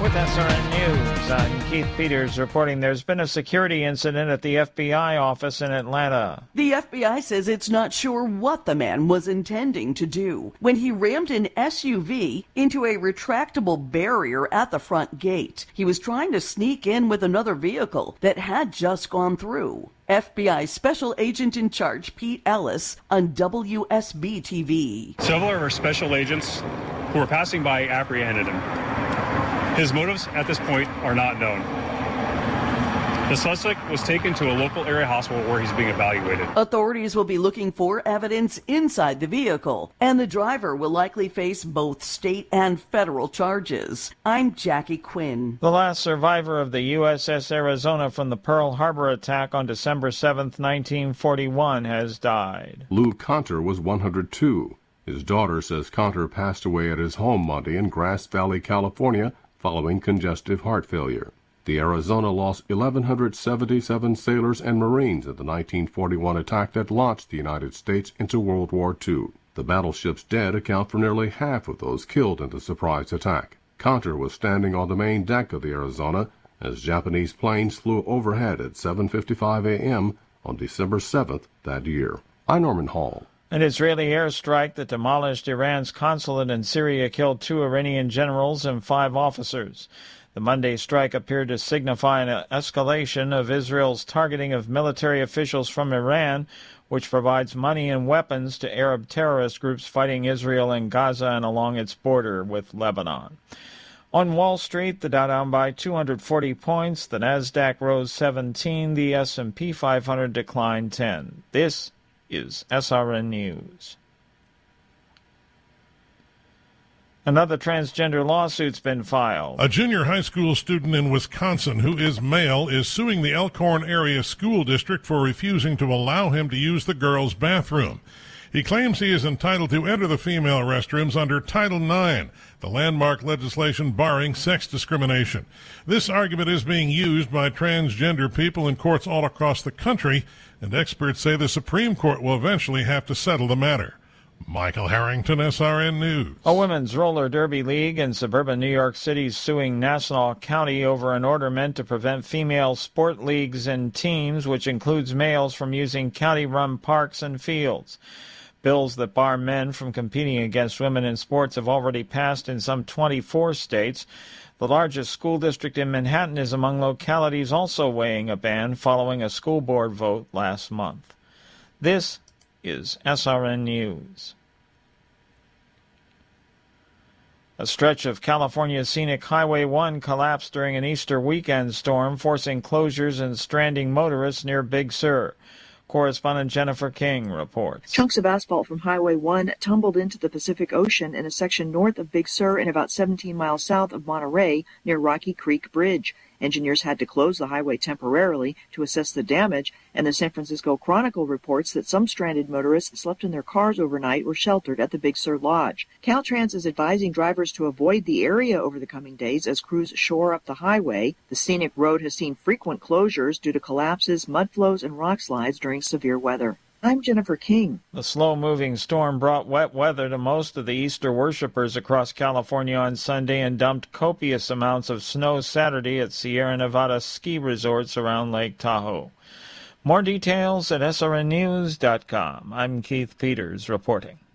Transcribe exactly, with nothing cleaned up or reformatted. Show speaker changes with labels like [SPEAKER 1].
[SPEAKER 1] with S R N News. I'm Keith Peters reporting there's been a security incident at the F B I office in Atlanta.
[SPEAKER 2] The F B I says it's not sure what the man was intending to do when he rammed an S U V into a retractable barrier at the front gate. He was trying to sneak in with another vehicle that had just gone through. F B I Special Agent in Charge Pete Ellis on W S B T V.
[SPEAKER 3] Several of our special agents who were passing by apprehended him. His motives at this point are not known. The suspect was taken to a local area hospital where he's being evaluated.
[SPEAKER 2] Authorities will be looking for evidence inside the vehicle, and the driver will likely face both state and federal charges. I'm Jackie Quinn.
[SPEAKER 1] The last survivor of the U S S Arizona from the Pearl Harbor attack on December seventh, nineteen forty-one has died.
[SPEAKER 4] Lou Conter was one hundred two. His daughter says Conter passed away at his home Monday in Grass Valley, California, following congestive heart failure. The Arizona lost one thousand one hundred seventy-seven sailors and Marines in the nineteen forty-one attack that launched the United States into World War Two. The battleship's dead account for nearly half of those killed in the surprise attack. Conter was standing on the main deck of the Arizona as Japanese planes flew overhead at seven fifty-five a.m. on December seventh that year. I'm Norman Hall.
[SPEAKER 1] An Israeli airstrike that demolished Iran's consulate in Syria killed two Iranian generals and five officers. The Monday strike appeared to signify an escalation of Israel's targeting of military officials from Iran, which provides money and weapons to Arab terrorist groups fighting Israel in Gaza and along its border with Lebanon. On Wall Street, the Dow down by two hundred forty points, the Nasdaq rose seventeen, the S and P five hundred declined ten. This is S R N News. Another transgender lawsuit's been filed.
[SPEAKER 5] A junior high school student in Wisconsin who is male is suing the Elkhorn Area School District for refusing to allow him to use the girls' bathroom. He claims he is entitled to enter the female restrooms under Title nine, the landmark legislation barring sex discrimination. This argument is being used by transgender people in courts all across the country, and experts say the Supreme Court will eventually have to settle the matter. Michael Harrington, S R N News.
[SPEAKER 1] A women's roller derby league in suburban New York City is suing Nassau County over an order meant to prevent female sport leagues and teams, which includes males, from using county-run parks and fields. Bills that bar men from competing against women in sports have already passed in some twenty-four states. The largest school district in Manhattan is among localities also weighing a ban following a school board vote last month. This is S R N News. A stretch of California's scenic Highway one collapsed during an Easter weekend storm, forcing closures and stranding motorists near Big Sur. Correspondent Jennifer King reports.
[SPEAKER 6] Chunks of asphalt from Highway one tumbled into the Pacific Ocean in a section north of Big Sur and about seventeen miles south of Monterey near Rocky Creek Bridge. Engineers had to close the highway temporarily to assess the damage, and the San Francisco Chronicle reports that some stranded motorists slept in their cars overnight or sheltered at the Big Sur Lodge. Caltrans is advising drivers to avoid the area over the coming days as crews shore up the highway. The scenic road has seen frequent closures due to collapses, mud flows, and rock slides during severe weather. I'm Jennifer King.
[SPEAKER 1] The slow-moving storm brought wet weather to most of the Easter worshippers across California on Sunday and dumped copious amounts of snow Saturday at Sierra Nevada ski resorts around Lake Tahoe. More details at S R N news dot com. I'm Keith Peters reporting.